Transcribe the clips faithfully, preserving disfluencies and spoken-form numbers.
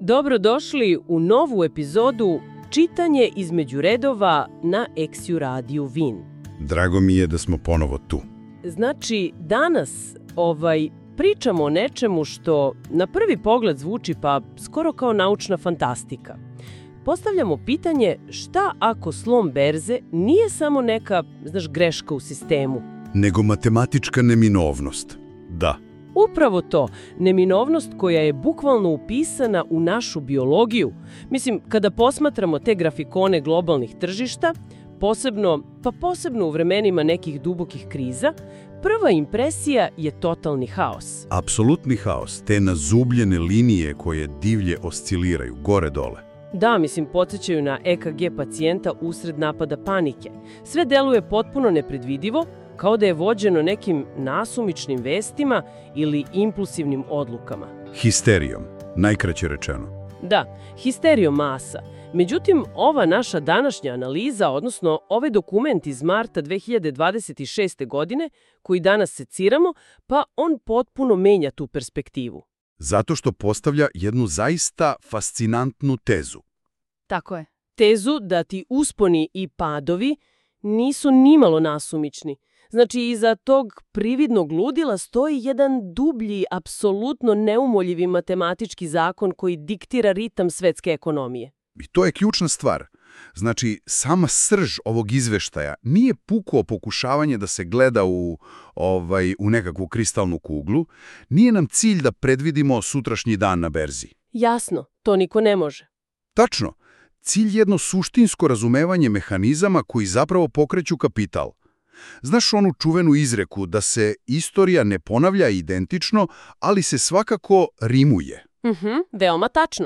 Dobrodošli u novu epizodu Čitanje između redova na Eksiu radiju Vin. Drago mi je da smo ponovo tu. Znači, danas ovaj, pričamo o nečemu što na prvi pogled zvuči pa skoro kao naučna fantastika. Postavljamo pitanje šta ako slom berze nije samo neka, znaš, greška u sistemu. Nego matematička neminovnost. Da. Upravo to, neminovnost koja je bukvalno upisana u našu biologiju. Mislim, kada posmatramo te grafikone globalnih tržišta, posebno, pa posebno u vremenima nekih dubokih kriza, prva impresija je totalni haos. Apsolutni haos, te nazubljene linije koje divlje osciliraju, gore-dole. Da, mislim, podsjećaju na E K G pacijenta usred napada panike. Sve deluje potpuno nepredvidivo, kao da je vođeno nekim nasumičnim vestima ili impulsivnim odlukama. Histerijom, najkraće rečeno. Da, histerijom masa. Međutim, ova naša današnja analiza, odnosno ovaj dokument iz marta dve hiljade dvadeset šeste. godine, koji danas seciramo, pa on potpuno menja tu perspektivu. Zato što postavlja jednu zaista fascinantnu tezu. Tako je. Tezu da ti usponi i padovi nisu nimalo nasumični. Znači, iza tog prividnog ludila stoji jedan dublji, apsolutno neumoljivi matematički zakon koji diktira ritam svetske ekonomije. I to je ključna stvar. Znači, sama srž ovog izveštaja nije puko pokušavanje da se gleda u, ovaj, u nekakvu kristalnu kuglu, nije nam cilj da predvidimo sutrašnji dan na berzi. Jasno, to niko ne može. Tačno. Cilj je jedno suštinsko razumevanje mehanizama koji zapravo pokreću kapital. Znaš onu čuvenu izreku da se istorija ne ponavlja identično, ali se svakako rimuje? Mhm, veoma tačno.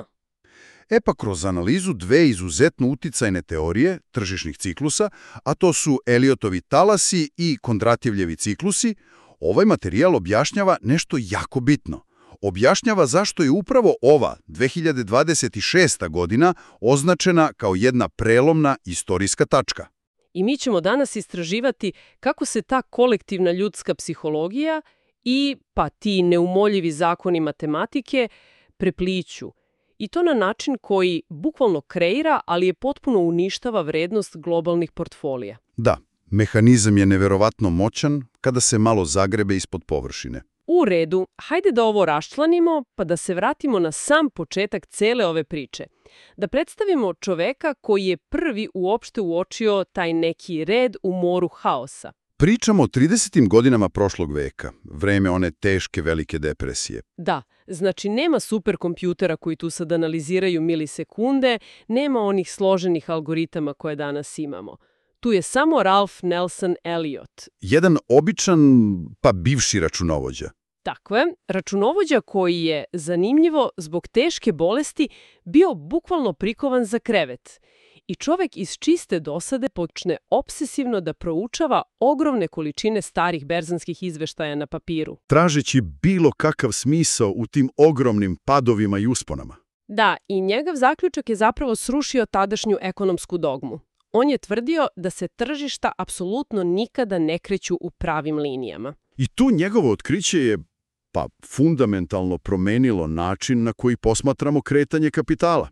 E pa kroz analizu dve izuzetno uticajne teorije tržišnih ciklusa, a to su Eliotovi talasi i Kondratjevljevi ciklusi, ovaj materijal objašnjava nešto jako bitno. Objašnjava zašto je upravo ova dve hiljade dvadeset šesta. godina označena kao jedna prelomna istorijska tačka. I mi ćemo danas istraživati kako se ta kolektivna ljudska psihologija i pa ti neumoljivi zakoni matematike prepliću. I to na način koji bukvalno kreira, ali je potpuno uništava vrednost globalnih portfolija. Da, mehanizam je neverovatno moćan kada se malo zagrebe ispod površine. U redu, hajde da ovo raščlanimo pa da se vratimo na sam početak cele ove priče. Da predstavimo čoveka koji je prvi uopšte uočio taj neki red u moru haosa. Pričamo o tridesetim godinama prošlog veka, vreme one teške velike depresije. Da, znači nema superkompjutera koji tu sad analiziraju milisekunde, nema onih složenih algoritama koje danas imamo. Tu je samo Ralph Nelson Elliot. Jedan običan, pa bivši računovođa. Tako je, računovođa koji je, zanimljivo, zbog teške bolesti bio bukvalno prikovan za krevet. I čovek iz čiste dosade počne obsesivno da proučava ogromne količine starih berzanskih izveštaja na papiru. Tražeći bilo kakav smisao u tim ogromnim padovima i usponama. Da, i njegov zaključak je zapravo srušio tadašnju ekonomsku dogmu. On je tvrdio da se tržišta apsolutno nikada ne kreću u pravim linijama. I tu njegovo otkriće je, pa, fundamentalno promenilo način na koji posmatramo kretanje kapitala.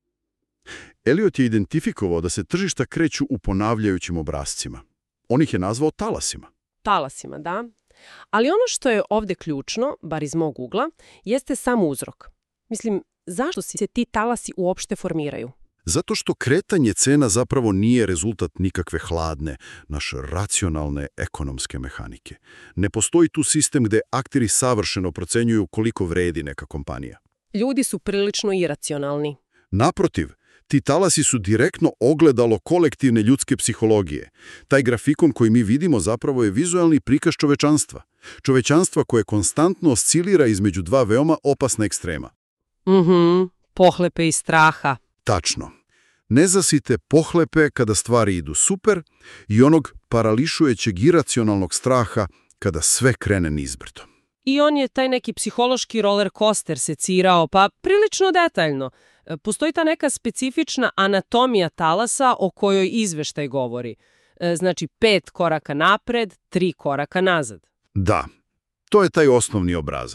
Elliot je identifikovao da se tržišta kreću u ponavljajućim obrascima. On ih je nazvao talasima. Talasima, da. Ali ono što je ovdje ključno, bar iz mog ugla, jeste sam uzrok. Mislim, zašto se ti talasi uopšte formiraju? Zato što kretanje cena zapravo nije rezultat nikakve hladne, naše racionalne ekonomske mehanike. Ne postoji tu sistem gde akteri savršeno procenjuju koliko vredi neka kompanija. Ljudi su prilično iracionalni. Naprotiv, ti talasi su direktno ogledalo kolektivne ljudske psihologije. Taj grafikon koji mi vidimo zapravo je vizualni prikaz čovečanstva. Čovečanstva koje konstantno oscilira između dva veoma opasna ekstrema. Mhm, pohlepe i straha. Tačno. Nezasite pohlepe kada stvari idu super i onog parališujećeg iracionalnog straha kada sve krene nizbrdo. I on je taj neki psihološki roller coaster secirao, pa prilično detaljno. Postoji ta neka specifična anatomija talasa o kojoj izveštaj govori. Znači, pet koraka napred, tri koraka nazad. Da, to je taj osnovni obrazac.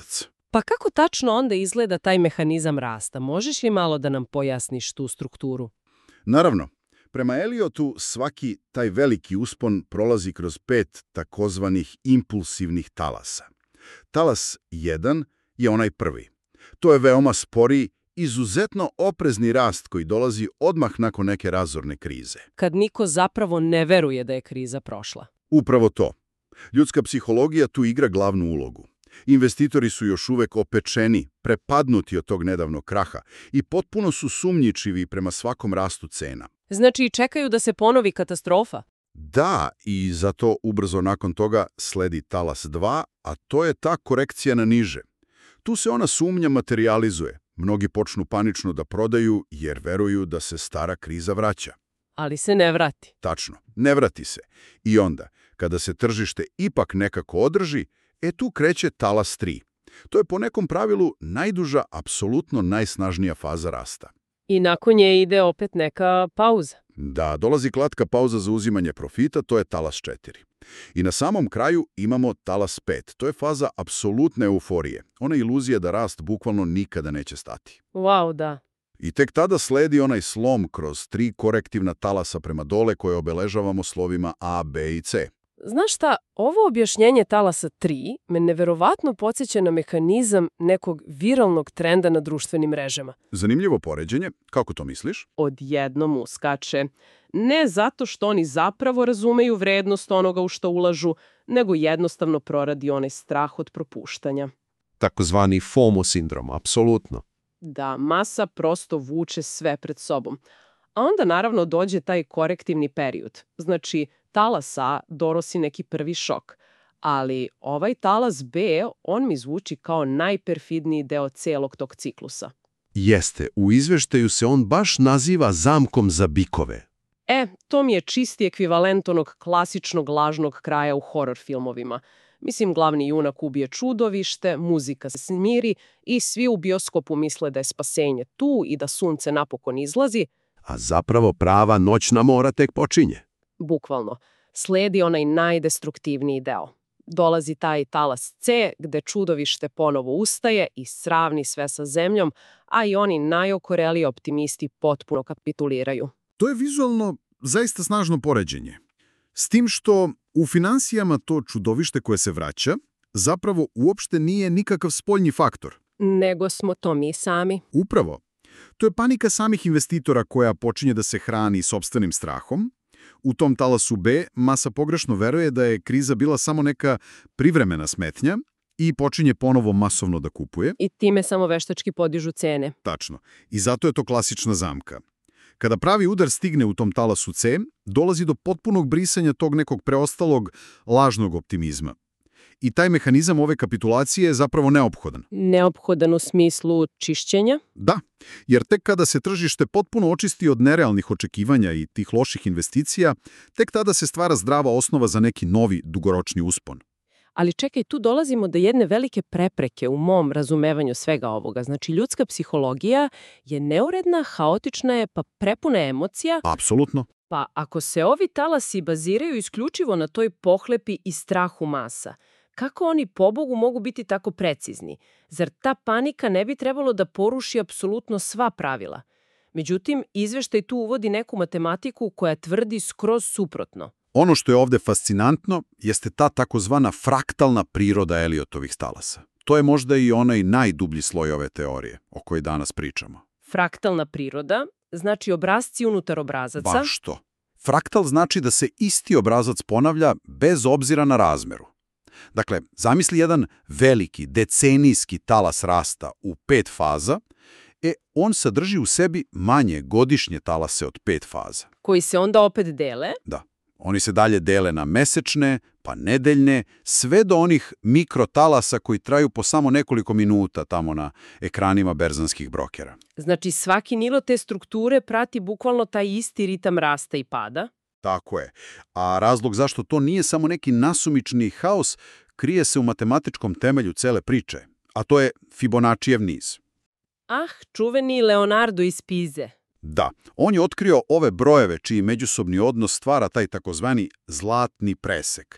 Pa kako tačno onda izgleda taj mehanizam rasta? Možeš li malo da nam pojasniš tu strukturu? Naravno, prema Elliotu svaki taj veliki uspon prolazi kroz pet takozvanih impulsivnih talasa. Talas jedan je onaj prvi. To je veoma spori, izuzetno oprezni rast koji dolazi odmah nakon neke razorne krize. Kad niko zapravo ne veruje da je kriza prošla. Upravo to. Ljudska psihologija tu igra glavnu ulogu. Investitori su još uvek opečeni, prepadnuti od tog nedavnog kraha i potpuno su sumnjičivi prema svakom rastu cena. Znači, čekaju da se ponovi katastrofa? Da, i zato ubrzo nakon toga sledi talas dva, a to je ta korekcija na niže. Tu se ona sumnja materializuje. Mnogi počnu panično da prodaju jer veruju da se stara kriza vraća. Ali se ne vrati. Tačno, ne vrati se. I onda, kada se tržište ipak nekako održi, e tu kreće talas tri. To je po nekom pravilu najduža, apsolutno najsnažnija faza rasta. I nakon nje ide opet neka pauza. Da, dolazi klatka pauza za uzimanje profita, to je talas četiri. I na samom kraju imamo talas pet. To je faza apsolutne euforije. Ona iluzija da rast bukvalno nikada neće stati. Wow, da. I tek tada sledi onaj slom kroz tri korektivna talasa prema dole koje obeležavamo slovima A, B i C. Znaš šta, ovo objašnjenje talasa tri me neverovatno podsjeća na mehanizam nekog viralnog trenda na društvenim mrežama. Zanimljivo poređenje. Kako to misliš? Odjednom uskače. Ne zato što oni zapravo razumeju vrednost onoga u što ulažu, nego jednostavno proradi onaj strah od propuštanja. Takozvani FOMO sindrom, apsolutno. Da, masa prosto vuče sve pred sobom. A onda naravno dođe taj korektivni period. Znači, talas A dorosi neki prvi šok. Ali ovaj talas B, on mi zvuči kao najperfidniji deo celog tog ciklusa. Jeste, u izveštaju se on baš naziva zamkom za bikove. E, to mi je čisti ekvivalent onog klasičnog lažnog kraja u horor filmovima. Mislim, glavni junak ubije čudovište, muzika se smiri i svi u bioskopu misle da je spasenje tu i da sunce napokon izlazi. A zapravo prava noćna mora tek počinje. Bukvalno. Sledi onaj najdestruktivniji deo. Dolazi taj talas C, gde čudovište ponovo ustaje i sravni sve sa zemljom, a i oni najokoreliji optimisti potpuno kapituliraju. To je vizualno zaista snažno poređenje. S tim što u finansijama to čudovište koje se vraća zapravo uopšte nije nikakav spoljni faktor. Nego smo to mi sami. Upravo. To je panika samih investitora koja počinje da se hrani sopstvenim strahom. U tom talasu B masa pogrešno veruje da je kriza bila samo neka privremena smetnja i počinje ponovo masovno da kupuje. I time samo veštački podižu cene. Tačno. I zato je to klasična zamka. Kada pravi udar stigne u tom talasu C, dolazi do potpunog brisanja tog nekog preostalog lažnog optimizma. I taj mehanizam ove kapitulacije je zapravo neophodan. Neophodan u smislu čišćenja? Da, jer tek kada se tržište potpuno očisti od nerealnih očekivanja i tih loših investicija, tek tada se stvara zdrava osnova za neki novi dugoročni uspon. Ali čekaj, tu dolazimo do jedne velike prepreke u mom razumevanju svega ovoga. Znači, ljudska psihologija je neuredna, haotična je, pa prepuna emocija. Apsolutno. Pa ako se ovi talasi baziraju isključivo na toj pohlepi i strahu masa, kako oni pobogu mogu biti tako precizni? Zar ta panika ne bi trebalo da poruši apsolutno sva pravila? Međutim, izveštaj tu uvodi neku matematiku koja tvrdi skroz suprotno. Ono što je ovdje fascinantno jeste ta takozvana fraktalna priroda Elliotovih talasa. To je možda i onaj najdublji sloj ove teorije o kojoj danas pričamo. Fraktalna priroda znači obrazci unutar obrazaca. Baš to. Fraktal znači da se isti obrazac ponavlja bez obzira na razmeru. Dakle, zamisli jedan veliki, decenijski talas rasta u pet faza, e on sadrži u sebi manje godišnje talase od pet faza. Koji se onda opet dele? Da. Oni se dalje dele na mesečne, pa nedeljne, sve do onih mikrotalasa koji traju po samo nekoliko minuta tamo na ekranima berzanskih brokera. Znači svaki nivo te strukture prati bukvalno taj isti ritam rasta i pada? Tako je. A razlog zašto to nije samo neki nasumični haos krije se u matematičkom temelju cele priče, a to je Fibonaccijev niz. Ah, čuveni Leonardo iz Pize. Da, on je otkrio ove brojeve čiji međusobni odnos stvara taj takozvani zlatni presek.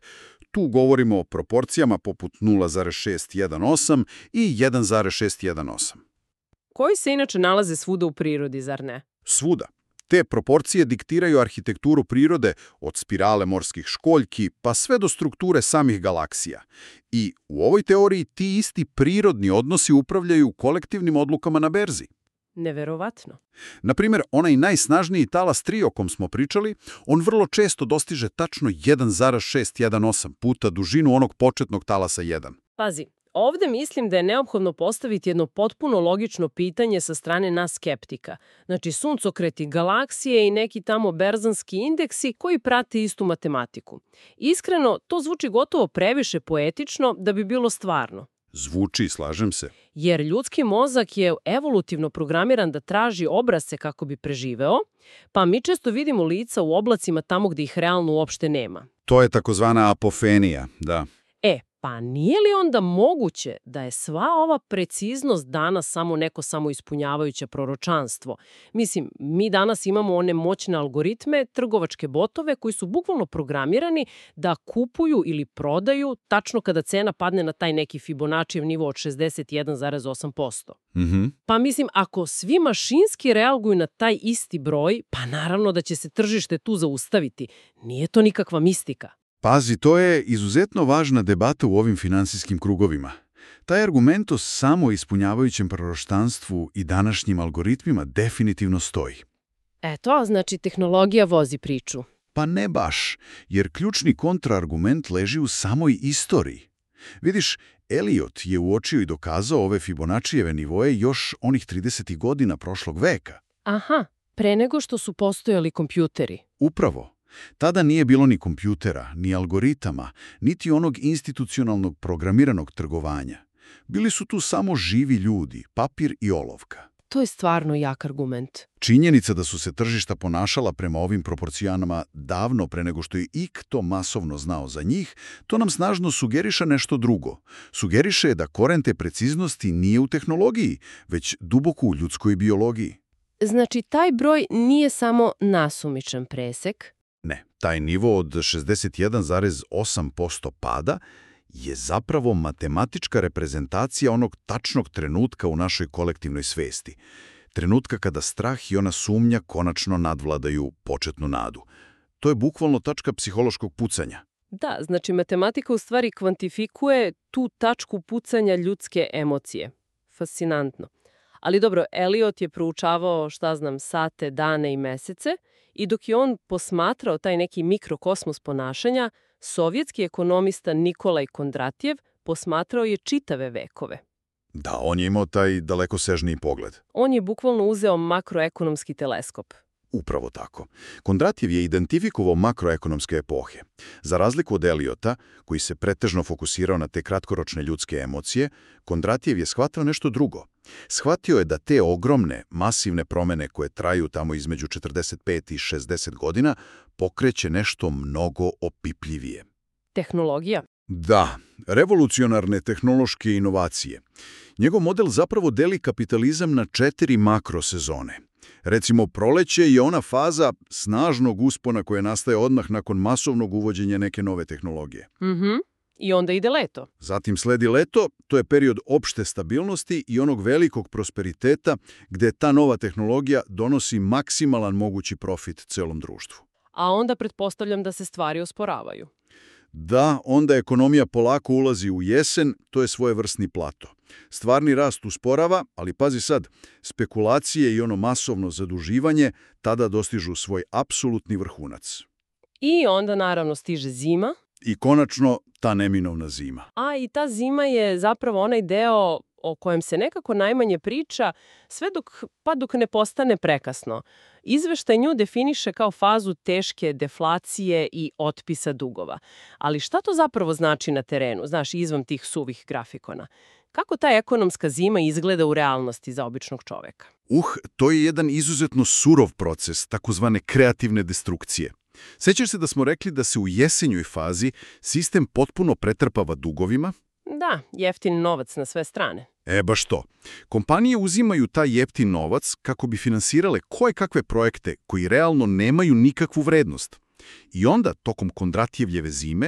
Tu govorimo o proporcijama poput nula zarez šest jedan osam i jedan zarez šest jedan osam. Koji se inače nalaze svuda u prirodi, zar ne? Svuda. Te proporcije diktiraju arhitekturu prirode od spirale morskih školjki pa sve do strukture samih galaksija. I u ovoj teoriji ti isti prirodni odnosi upravljaju kolektivnim odlukama na berzi. Neverovatno. Na primjer, onaj najsnažniji talas tri o kom smo pričali, on vrlo često dostiže tačno jedan zarez šest jedan osam puta dužinu onog početnog talasa jedan. Pazi, ovdje mislim da je neophodno postaviti jedno potpuno logično pitanje sa strane nas skeptika. Znači, suncokreti, galaksije i neki tamo berzanski indeksi koji prate istu matematiku. Iskreno, to zvuči gotovo previše poetično da bi bilo stvarno. Zvuči, slažem se. Jer ljudski mozak je evolutivno programiran da traži obrazce kako bi preživeo, pa mi često vidimo lica u oblacima tamo gdje ih realno uopšte nema. To je takozvana apofenija, da. E, pa nije li onda moguće da je sva ova preciznost danas samo neko samoispunjavajuće proročanstvo? Mislim, mi danas imamo one moćne algoritme, trgovačke botove koji su bukvalno programirani da kupuju ili prodaju tačno kada cena padne na taj neki Fibonaccijev nivo od šezdeset jedan zarez osam posto. Mhm. Pa mislim, ako svi mašinski reaguju na taj isti broj, pa naravno da će se tržište tu zaustaviti. Nije to nikakva mistika. Pazi, to je izuzetno važna debata u ovim finansijskim krugovima. Taj argument o samoispunjavajućem proročanstvu i današnjim algoritmima definitivno stoji. Eto, znači tehnologija vozi priču. Pa ne baš, jer ključni kontraargument leži u samoj istoriji. Vidiš, Eliot je uočio i dokazao ove Fibonaccijeve nivoje još onih tridesetih godina prošlog veka. Aha, pre nego što su postojali kompjuteri. Upravo. Tada nije bilo ni kompjutera, ni algoritama, niti onog institucionalnog programiranog trgovanja. Bili su tu samo živi ljudi, papir i olovka. To je stvarno jak argument. Činjenica da su se tržišta ponašala prema ovim proporcijama davno pre nego što je ikto masovno znao za njih, to nam snažno sugeriše nešto drugo. Sugeriše da koren te preciznosti nije u tehnologiji, već duboko u ljudskoj biologiji. Znači, taj broj nije samo nasumičan presek. Ne, taj nivo od šezdeset jedan zarez osam posto pada je zapravo matematička reprezentacija onog tačnog trenutka u našoj kolektivnoj svesti. Trenutka kada strah i ona sumnja konačno nadvladaju početnu nadu. To je bukvalno tačka psihološkog pucanja. Da, znači matematika u stvari kvantifikuje tu tačku pucanja ljudske emocije. Fascinantno. Ali dobro, Eliot je proučavao, šta znam, sate, dane i mesece i dok je on posmatrao taj neki mikrokosmos ponašanja, sovjetski ekonomista Nikolaj Kondratjev posmatrao je čitave vekove. Da, on je imao taj dalekosežniji pogled. On je bukvalno uzeo makroekonomski teleskop. Upravo tako. Kondratjev je identifikovao makroekonomske epohe. Za razliku od Eliota, koji se pretežno fokusirao na te kratkoročne ljudske emocije, Kondratjev je shvatao nešto drugo. Shvatio je da te ogromne, masivne promene koje traju tamo između četrdeset pet i šezdeset godina pokreće nešto mnogo opipljivije. Tehnologija. Da, revolucionarne tehnološke inovacije. Njegov model zapravo deli kapitalizam na četiri makrosezone. Recimo, proleće je ona faza snažnog uspona koja nastaje odmah nakon masovnog uvođenja neke nove tehnologije. Mhm. I onda ide leto. Zatim sledi leto, to je period opšte stabilnosti i onog velikog prosperiteta gdje ta nova tehnologija donosi maksimalan mogući profit celom društvu. A onda pretpostavljam da se stvari osporavaju. Da, onda ekonomija polako ulazi u jesen, to je svojevrsni plato. Stvarni rast usporava, ali pazi sad, spekulacije i ono masovno zaduživanje tada dostižu svoj apsolutni vrhunac. I onda naravno stiže zima. I konačno ta neminovna zima. A i ta zima je zapravo onaj deo o kojem se nekako najmanje priča, sve dok, pa dok ne postane prekasno. Izveštaj nju definiše kao fazu teške deflacije i otpisa dugova. Ali šta to zapravo znači na terenu, znaš, izvan tih suvih grafikona? Kako ta ekonomska zima izgleda u realnosti za običnog čoveka? Uh, to je jedan izuzetno surov proces, takozvane kreativne destrukcije. Sećaš se da smo rekli da se u jesenjoj fazi sistem potpuno pretrpava dugovima? Da, jeftin novac na sve strane. E, baš to. Kompanije uzimaju taj jeftin novac kako bi finansirale koje kakve projekte koji realno nemaju nikakvu vrednost. I onda, tokom Kondratjevljeve zime,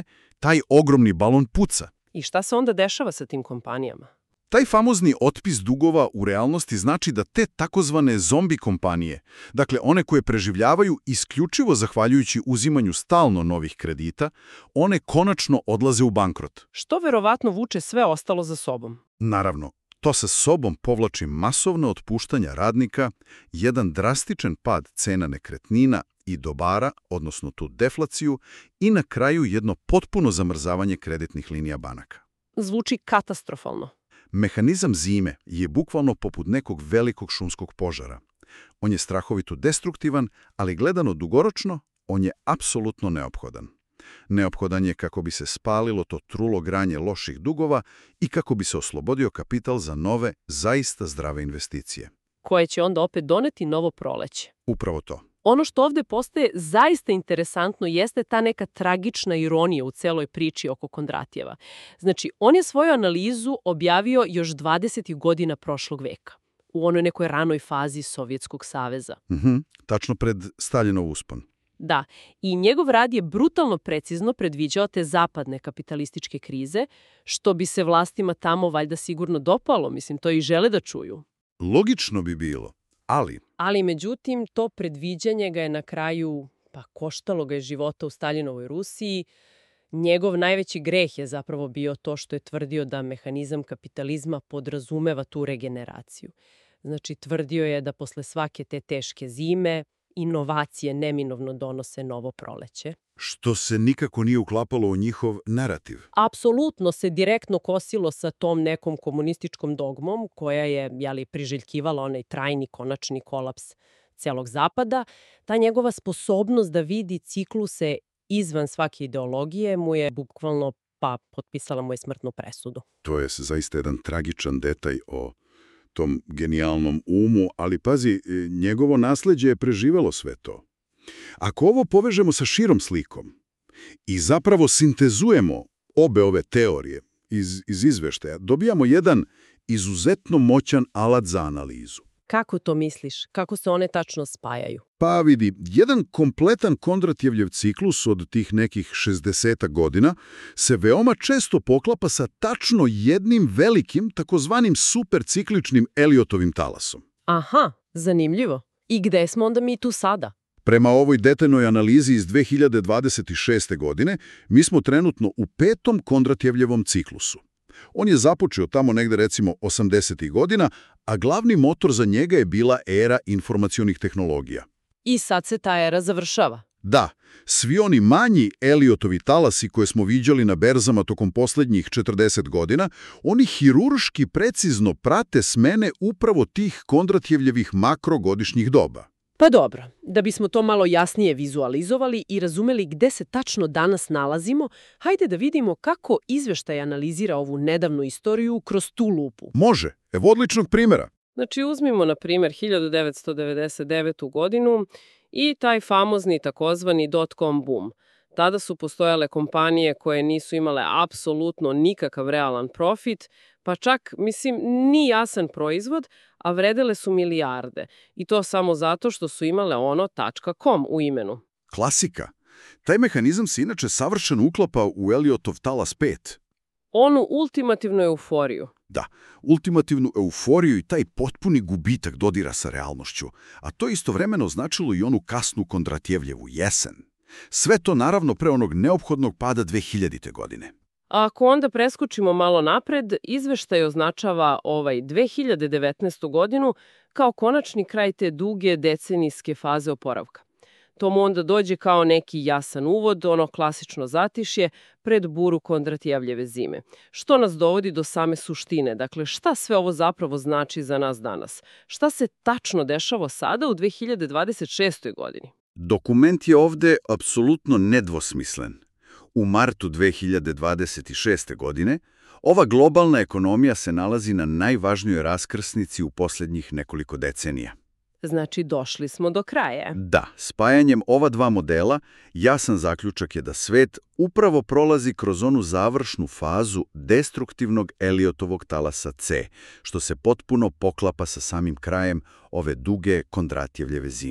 taj ogromni balon puca. I šta se onda dešava sa tim kompanijama? Taj famozni otpis dugova u realnosti znači da te takozvane zombi kompanije, dakle one koje preživljavaju isključivo zahvaljujući uzimanju stalno novih kredita, one konačno odlaze u bankrot. Što verovatno vuče sve ostalo za sobom? Naravno, to sa sobom povlači masovno otpuštanja radnika, jedan drastičan pad cena nekretnina i dobara, odnosno tu deflaciju, i na kraju jedno potpuno zamrzavanje kreditnih linija banaka. Zvuči katastrofalno. Mehanizam zime je bukvalno poput nekog velikog šumskog požara. On je strahovito destruktivan, ali gledano dugoročno, on je apsolutno neophodan. Neophodan je kako bi se spalilo to trulo granje loših dugova i kako bi se oslobodio kapital za nove, zaista zdrave investicije. Koje će onda opet doneti novo proleće. Upravo to. Ono što ovdje postaje zaista interesantno jeste ta neka tragična ironija u celoj priči oko Kondratjeva. Znači, on je svoju analizu objavio još dvadesetih godina prošlog veka, u onoj nekoj ranoj fazi Sovjetskog saveza. Mhm, tačno pred Staljinov uspon. Da, i njegov rad je brutalno precizno predviđao te zapadne kapitalističke krize, što bi se vlastima tamo valjda sigurno dopalo, mislim, to i žele da čuju. Logično bi bilo, ali... Ali, međutim, to predviđanje ga je na kraju, pa koštalo ga je života u Staljinovoj Rusiji. Njegov najveći greh je zapravo bio to što je tvrdio da mehanizam kapitalizma podrazumeva tu regeneraciju. Znači, tvrdio je da posle svake te teške zime inovacije neminovno donose novo proleće. Što se nikako nije uklapalo u njihov narativ. Apsolutno se direktno kosilo sa tom nekom komunističkom dogmom koja je, jeli, priželjkivala onaj trajni konačni kolaps celog Zapada. Ta njegova sposobnost da vidi cikluse izvan svake ideologije mu je bukvalno, pa potpisala mu je smrtnu presudu. To je zaista jedan tragičan detalj o tom genijalnom umu, ali pazi, njegovo nasleđe je preživelo sve to. Ako ovo povežemo sa širom slikom i zapravo sintezujemo obe ove teorije iz, iz izveštaja, dobijamo jedan izuzetno moćan alat za analizu. Kako to misliš? Kako se one tačno spajaju? Pa vidi, jedan kompletan Kondratjevljev ciklus od tih nekih šezdesetak godina se veoma često poklapa sa tačno jednim velikim, takozvanim supercikličnim Eliotovim talasom. Aha, zanimljivo. I gde smo onda mi tu sada? Prema ovoj detaljnoj analizi iz dve hiljade dvadeset šeste. godine, mi smo trenutno u petom Kondratjevljevom ciklusu. On je započeo tamo negde recimo osamdesetih godina, a glavni motor za njega je bila era informacionih tehnologija. I sad se ta era završava. Da, svi oni manji Eliotovi talasi koje smo viđali na berzama tokom posljednjih četrdeset godina, oni hirurški precizno prate smene upravo tih Kondratjevljevih makrogodišnjih doba. Pa dobro, da bismo to malo jasnije vizualizovali i razumeli gde se tačno danas nalazimo, hajde da vidimo kako izveštaj analizira ovu nedavnu istoriju kroz tu lupu. Može, evo odličnog primjera. Znači, uzmimo na primjer hiljadu devetsto devedeset devetu. godinu i taj famozni takozvani dot-com boom. Tada su postojale kompanije koje nisu imale apsolutno nikakav realan profit, pa čak, mislim, ni jasan proizvod, a vredele su milijarde. I to samo zato što su imale ono .com u imenu. Klasika. Taj mehanizam se inače savršeno uklapa u Eliotov talas pet. Onu ultimativnu euforiju. Da, ultimativnu euforiju i taj potpuni gubitak dodira sa realnošću, a to istovremeno značilo i onu kasnu Kondratjevljevu jesen. Sve to naravno pre onog neophodnog pada dve hiljadite. godine. A ako onda preskočimo malo napred, izveštaj označava ovaj dve hiljade devetnaestu. godinu kao konačni kraj te duge decenijske faze oporavka. To mu onda dođe kao neki jasan uvod, ono klasično zatišje pred buru Kondratjevljeve zime. Što nas dovodi do same suštine. Dakle, šta sve ovo zapravo znači za nas danas? Šta se tačno dešava sada u dve hiljade dvadeset šestoj. godini? Dokument je ovde apsolutno nedvosmislen. U martu dve hiljade dvadeset šeste. godine ova globalna ekonomija se nalazi na najvažnijoj raskrsnici u posljednjih nekoliko decenija. Znači, došli smo do kraja. Da, spajanjem ova dva modela, jasan zaključak je da svet upravo prolazi kroz onu završnu fazu destruktivnog Eliotovog talasa C, što se potpuno poklapa sa samim krajem ove duge Kondratjevljeve zime.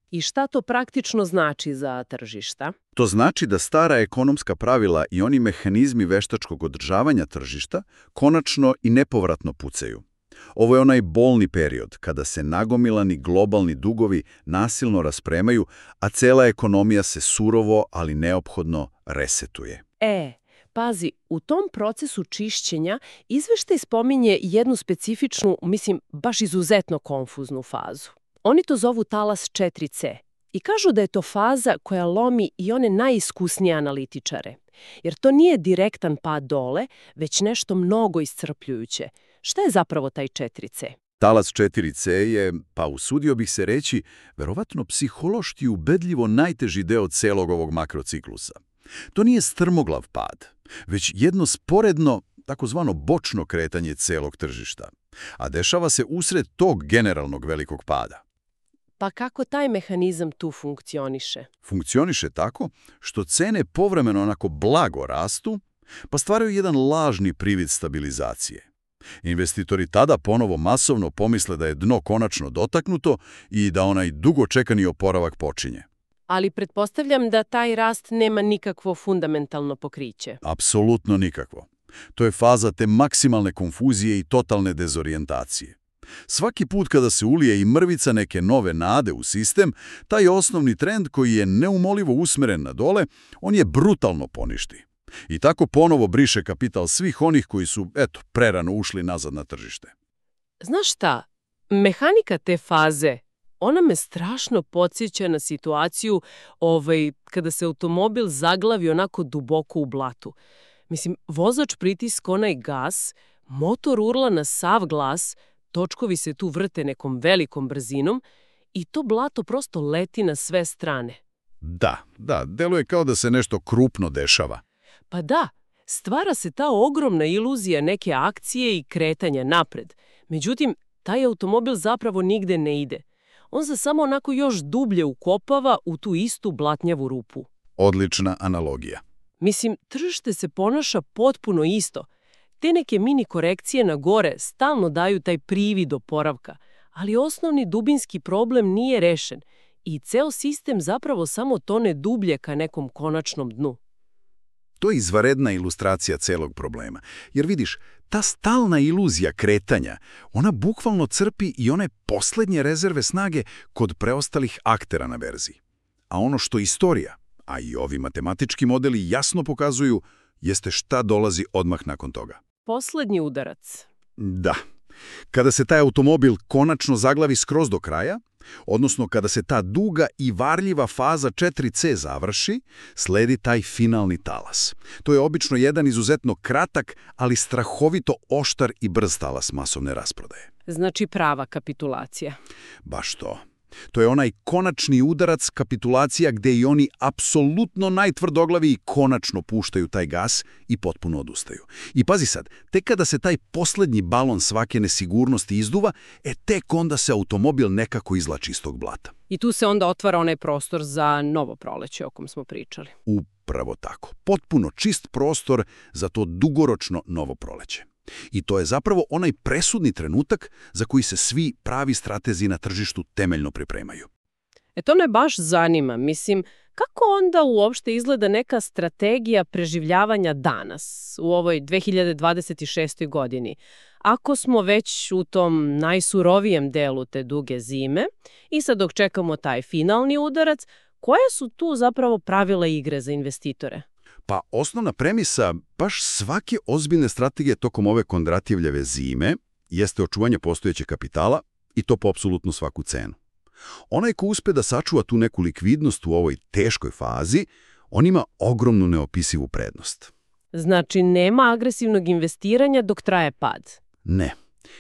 I šta to praktično znači za tržišta? To znači da stara ekonomska pravila i oni mehanizmi veštačkog održavanja tržišta konačno i nepovratno pucaju. Ovo je onaj bolni period kada se nagomilani globalni dugovi nasilno raspremaju, a cela ekonomija se surovo, ali neophodno resetuje. E, pazi, u tom procesu čišćenja izveštaj spominje jednu specifičnu, mislim, baš izuzetno konfuznu fazu. Oni to zovu talas četiri ce i kažu da je to faza koja lomi i one najiskusnije analitičare. Jer to nije direktan pad dole, već nešto mnogo iscrpljujuće. Šta je zapravo taj četiri ce? Talas četiri ce je, pa usudio bih se reći, verovatno psihološki ubedljivo najteži deo celog ovog makrociklusa. To nije strmoglav pad, već jedno sporedno, takozvano bočno kretanje celog tržišta. A dešava se usred tog generalnog velikog pada. Pa kako taj mehanizam tu funkcioniše? Funkcioniše tako što cene povremeno onako blago rastu, pa stvaraju jedan lažni privid stabilizacije. Investitori tada ponovo masovno pomisle da je dno konačno dotaknuto i da onaj dugo čekani oporavak počinje. Ali pretpostavljam da taj rast nema nikakvo fundamentalno pokriće. Apsolutno nikakvo. To je faza te maksimalne konfuzije i totalne dezorijentacije. Svaki put kada se ulije i mrvica neke nove nade u sistem, taj osnovni trend koji je neumolivo usmeren na dole, on je brutalno poništi. I tako ponovo briše kapital svih onih koji su, eto, prerano ušli nazad na tržište. Znaš šta? Mehanika te faze, ona me strašno podsjeća na situaciju ovaj, kada se automobil zaglavi onako duboko u blatu. Mislim, vozač pritiska onaj gas, motor urla na sav glas, točkovi se tu vrte nekom velikom brzinom i to blato prosto leti na sve strane. Da, da, deluje kao da se nešto krupno dešava. Pa da, stvara se ta ogromna iluzija neke akcije i kretanja napred. Međutim, taj automobil zapravo nigde ne ide. On se samo onako još dublje ukopava u tu istu blatnjavu rupu. Odlična analogija. Mislim, tržište se ponaša potpuno isto. Te neke mini korekcije na gore stalno daju taj privid oporavka, ali osnovni dubinski problem nije rešen i ceo sistem zapravo samo tone dublje ka nekom konačnom dnu. To je izvanredna ilustracija celog problema. Jer vidiš, ta stalna iluzija kretanja, ona bukvalno crpi i one poslednje rezerve snage kod preostalih aktera na berzi. A ono što istorija, a i ovi matematički modeli jasno pokazuju, jeste šta dolazi odmah nakon toga. Poslednji udarac. Da. Kada se taj automobil konačno zaglavi skroz do kraja, odnosno kada se ta duga i varljiva faza četiri ce završi, sledi taj finalni talas. To je obično jedan izuzetno kratak, ali strahovito oštar i brz talas masovne rasprodaje. Znači prava kapitulacija. Baš to. To je onaj konačni udarac, kapitulacija gde i oni apsolutno najtvrdoglavi i konačno puštaju taj gas i potpuno odustaju. I pazi sad, tek kada se taj poslednji balon svake nesigurnosti izduva, e tek onda se automobil nekako izlači iz tog blata. I tu se onda otvara onaj prostor za novo proleće o kom smo pričali. Upravo tako. Potpuno čist prostor za to dugoročno novo proleće. I to je zapravo onaj presudni trenutak za koji se svi pravi stratezi na tržištu temeljno pripremaju. E to me baš zanima. Mislim, kako onda uopšte izgleda neka strategija preživljavanja danas, u ovoj dve hiljade dvadeset šestoj. godini? Ako smo već u tom najsurovijem delu te duge zime i sad dok čekamo taj finalni udarac, koje su tu zapravo pravila igre za investitore? Pa osnovna premisa baš svake ozbiljne strategije tokom ove Kondratijevljeve zime jeste očuvanje postojećeg kapitala i to po apsolutno svaku cenu. Onaj ko uspe da sačuva tu neku likvidnost u ovoj teškoj fazi, on ima ogromnu neopisivu prednost. Znači, nema agresivnog investiranja dok traje pad? Ne.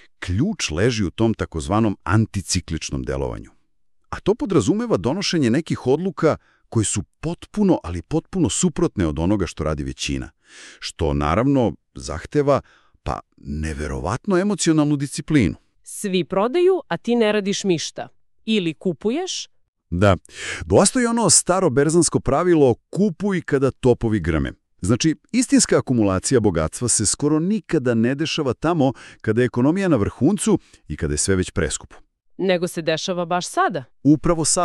Ključ leži u tom takozvanom anticikličnom delovanju. A to podrazumeva donošenje nekih odluka koji su potpuno, ali potpuno suprotne od onoga što radi većina. Što, naravno, zahteva, pa, neverovatno emocionalnu disciplinu. Svi prodaju, a ti ne radiš ništa. Ili kupuješ? Da. Dosta je ono staro berzansko pravilo kupuj kada topovi grme. Znači, istinska akumulacija bogatstva se skoro nikada ne dešava tamo kada je ekonomija na vrhuncu i kada je sve već preskupo. Nego se dešava baš sada. Upravo sada.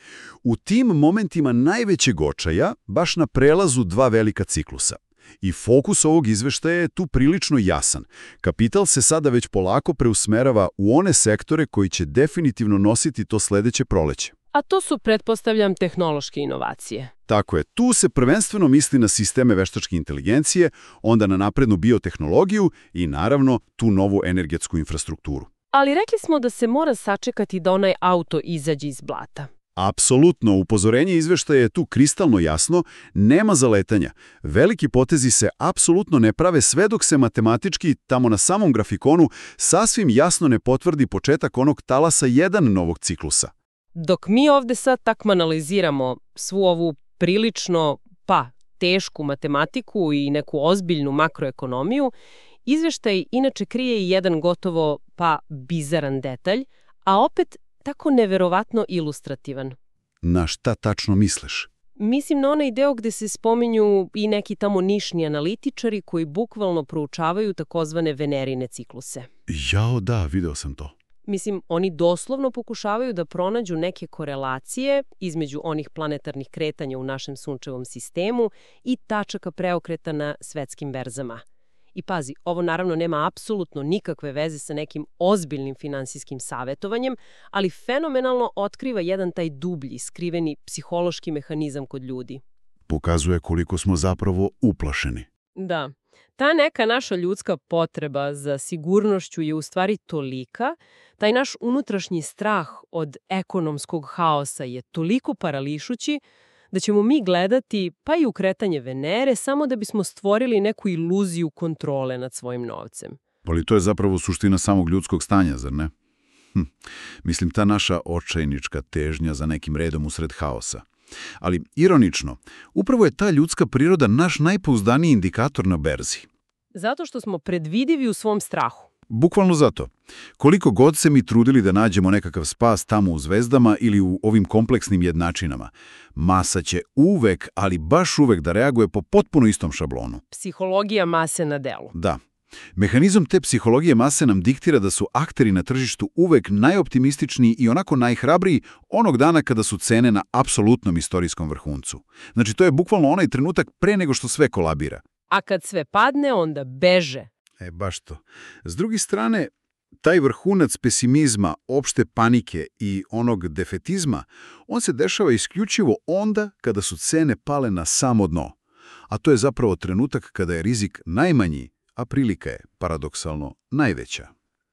U tim momentima najvećeg očaja, baš na prelazu dva velika ciklusa. I fokus ovog izveštaja je tu prilično jasan. Kapital se sada već polako preusmerava u one sektore koji će definitivno nositi to sledeće proleće. A to su, pretpostavljam, tehnološke inovacije. Tako je, tu se prvenstveno misli na sisteme veštačke inteligencije, onda na naprednu biotehnologiju i naravno tu novu energetsku infrastrukturu. Ali rekli smo da se mora sačekati da onaj auto izađe iz blata. Apsolutno, upozorenje izveštaja je tu kristalno jasno, nema zaletanja. Veliki potezi se apsolutno ne prave sve dok se matematički, tamo na samom grafikonu, sasvim jasno ne potvrdi početak onog talasa jedan novog ciklusa. Dok mi ovde sad takmo analiziramo svu ovu prilično, pa, tešku matematiku i neku ozbiljnu makroekonomiju, izveštaj inače krije i jedan gotovo, pa, bizaran detalj, a opet tako neverovatno ilustrativan. Na šta tačno misliš? Mislim na onaj deo gde se spominju i neki tamo nišni analitičari koji bukvalno proučavaju takozvane Venerine cikluse. Jao da, video sam to. Mislim, oni doslovno pokušavaju da pronađu neke korelacije između onih planetarnih kretanja u našem sunčevom sistemu i tačaka preokreta na svetskim berzama. I pazi, ovo naravno nema apsolutno nikakve veze sa nekim ozbiljnim finansijskim savetovanjem, ali fenomenalno otkriva jedan taj dublji, skriveni psihološki mehanizam kod ljudi. Pokazuje koliko smo zapravo uplašeni. Da. Ta neka naša ljudska potreba za sigurnošću je u stvari tolika, taj naš unutrašnji strah od ekonomskog haosa je toliko parališući da ćemo mi gledati pa i ukretanje Venere samo da bismo stvorili neku iluziju kontrole nad svojim novcem. Ali to je zapravo suština samog ljudskog stanja, zar ne? Hm. Mislim, ta naša očajnička težnja za nekim redom usred haosa. Ali, ironično, upravo je ta ljudska priroda naš najpouzdaniji indikator na berzi. Zato što smo predvidivi u svom strahu. Bukvalno zato. Koliko god se mi trudili da nađemo nekakav spas tamo u zvezdama ili u ovim kompleksnim jednačinama, masa će uvek, ali baš uvek da reaguje po potpuno istom šablonu. Psihologija mase na delu. Da. Mehanizam te psihologije mase nam diktira da su akteri na tržištu uvek najoptimističniji i onako najhrabriji onog dana kada su cene na apsolutnom istorijskom vrhuncu. Znači, to je bukvalno onaj trenutak pre nego što sve kolabira. A kad sve padne, onda beže. E, baš to. S druge strane, taj vrhunac pesimizma, opšte panike i onog defetizma, on se dešava isključivo onda kada su cene pale na samo dno. A to je zapravo trenutak kada je rizik najmanji, a prilika je, paradoksalno, najveća.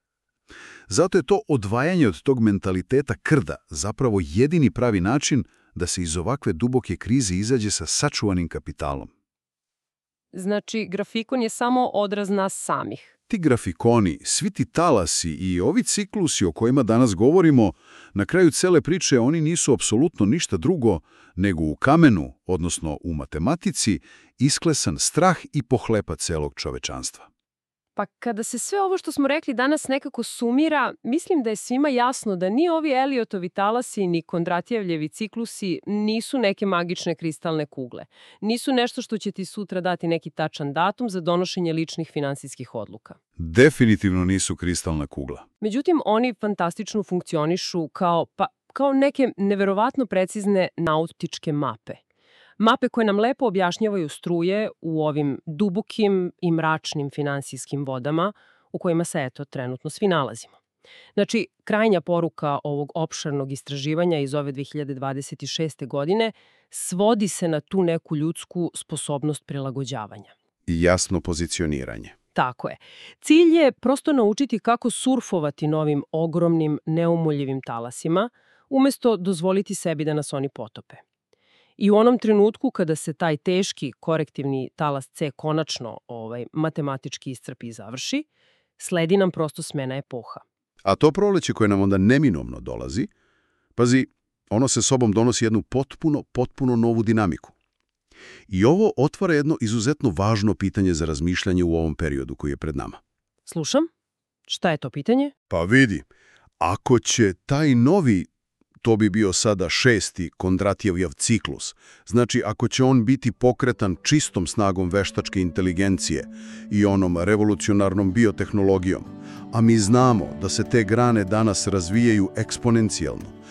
Zato je to odvajanje od tog mentaliteta krda zapravo jedini pravi način da se iz ovakve duboke krize izađe sa sačuvanim kapitalom. Znači, grafikon je samo odraz nas samih. Ti grafikoni, svi ti talasi i ovi ciklusi o kojima danas govorimo, na kraju cele priče oni nisu apsolutno ništa drugo nego u kamenu, odnosno u matematici, isklesan strah i pohlepa celog čovečanstva. Pa kada se sve ovo što smo rekli danas nekako sumira, mislim da je svima jasno da ni ovi Eliotovi talasi ni Kondratjevljevi ciklusi nisu neke magične kristalne kugle. Nisu nešto što će ti sutra dati neki tačan datum za donošenje ličnih finansijskih odluka. Definitivno nisu kristalna kugla. Međutim, oni fantastično funkcionišu kao, pa, kao neke neverovatno precizne nautičke mape. Mape koje nam lepo objašnjavaju struje u ovim dubokim i mračnim finansijskim vodama u kojima se, eto, trenutno svi nalazimo. Znači, krajnja poruka ovog opšarnog istraživanja iz ove dve hiljade dvadeset šeste. godine svodi se na tu neku ljudsku sposobnost prilagođavanja. I jasno pozicioniranje. Tako je. Cilj je prosto naučiti kako surfovati novim ogromnim, neumoljivim talasima, umesto dozvoliti sebi da nas oni potope. I u onom trenutku kada se taj teški korektivni talas C konačno ovaj, matematički iscrpi i završi, sledi nam prosto smena epoha. A to proleće koje nam onda neminovno dolazi, pazi, ono se sobom donosi jednu potpuno, potpuno novu dinamiku. I ovo otvara jedno izuzetno važno pitanje za razmišljanje u ovom periodu koji je pred nama. Slušam? Šta je to pitanje? Pa vidi, ako će taj novi, to bi bio sada šesti Kondratjevljev ciklus, znači ako će on biti pokretan čistom snagom veštačke inteligencije i onom revolucionarnom biotehnologijom, a mi znamo da se te grane danas razvijaju eksponencijalno,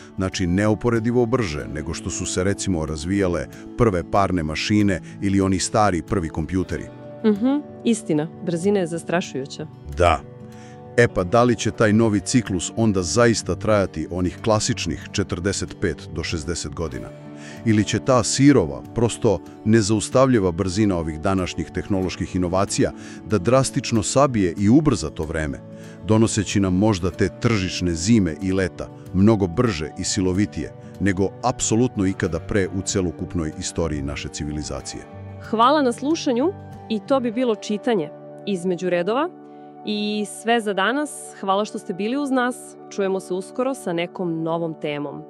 znači neuporedivo brže nego što su se recimo razvijale prve parne mašine ili oni stari prvi kompjuteri. Mhm, istina, brzina je zastrašujuća. Da. E pa da li će taj novi ciklus onda zaista trajati onih klasičnih četrdeset pet do šezdeset godina? Ili će ta sirova, prosto nezaustavljiva brzina ovih današnjih tehnoloških inovacija da drastično sabije i ubrza to vreme, donoseći nam možda te tržišne zime i leta mnogo brže i silovitije nego apsolutno ikada pre u celokupnoj istoriji naše civilizacije? Hvala na slušanju i to bi bilo čitanje između redova. I sve za danas. Hvala što ste bili uz nas. Čujemo se uskoro sa nekom novom temom.